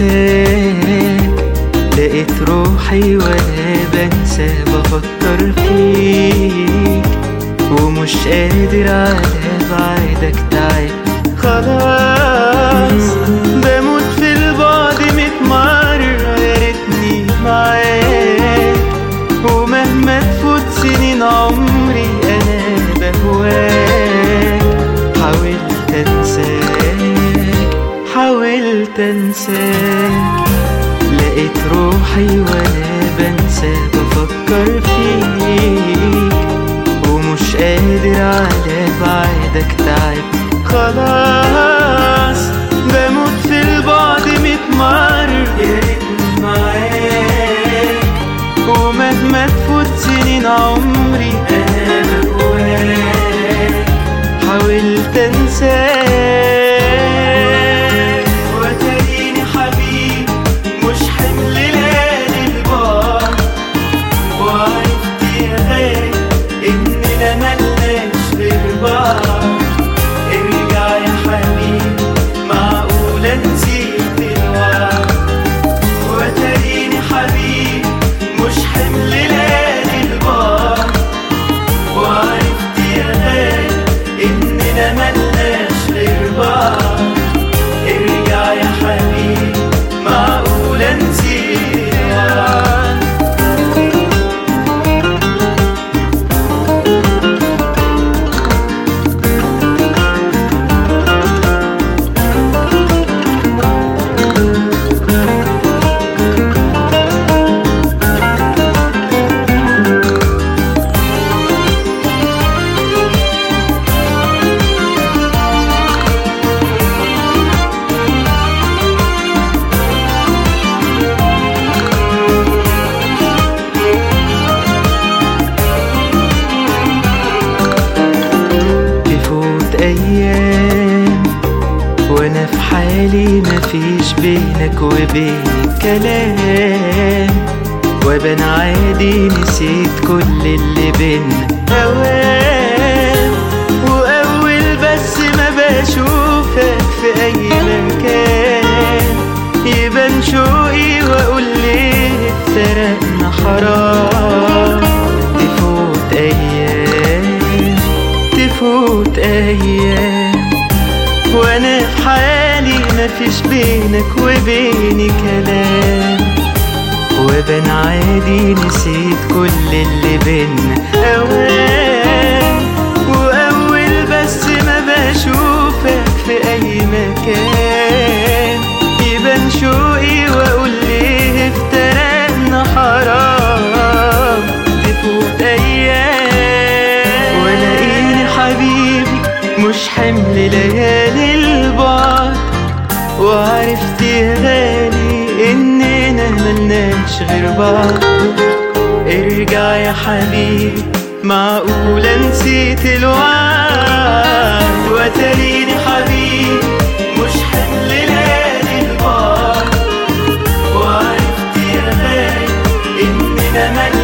انساك، لقيت روحي وانا بنسى بفكر فيك، ومش قادر على بعدك تعب خلاص. بموت في البعد 100 مرة يا ريتني معاك، ومهما تفوت سنين عمري انا بهواك. حاولت انساك حاولت انساك، لقيت روحي وانا بنسى بفكر فيك، ومش قادر على بعدك تعب خلاص. بموت في البعد 100 مرة يا ريتني معاك، ومهما تفوت سنين عمري انا بهواك. حاولت انساك وتريني حبيب مش حمل ليالي البعد، وعرفت يا غالي اننا ملناش غير بعض. ارجع يا حبيبي معقولة نسيت الوعد، وتريني حبيب مش حمل ليالي البعد، وعرفت يا غالي اننا ملناش غير بعض. ارجع يا حبيبي معقولة نسيت الوعد. أيام وأنا في حالي مفيش بينك وبيني كلام، وبان عادي نسيت كل اللي بينا أوام. وأول بس ما بشوفك في أي مكان يبان شوقي وأقول ليه افترقنا حرام. تفوت أيام تفوت أيام وأنا في حالي مفيش بينك وبيني كلام، وبان عادي نسيت كل اللي بينا أوام. وأول بس ما بشوفك في أي مكان يبان شوقي وأقول ليه افترقنا حرام. تفوت أيام ولاقيني حبيبي مش حمل ليالي البعد، وعرفت يا غالي اننا ملناش غير بعض. ارجع يا حبيبي معقولة نسيت الوعد، وتريني حبيبي مش حمل ليالي البعد، وعرفت يا غالي اننا ملناش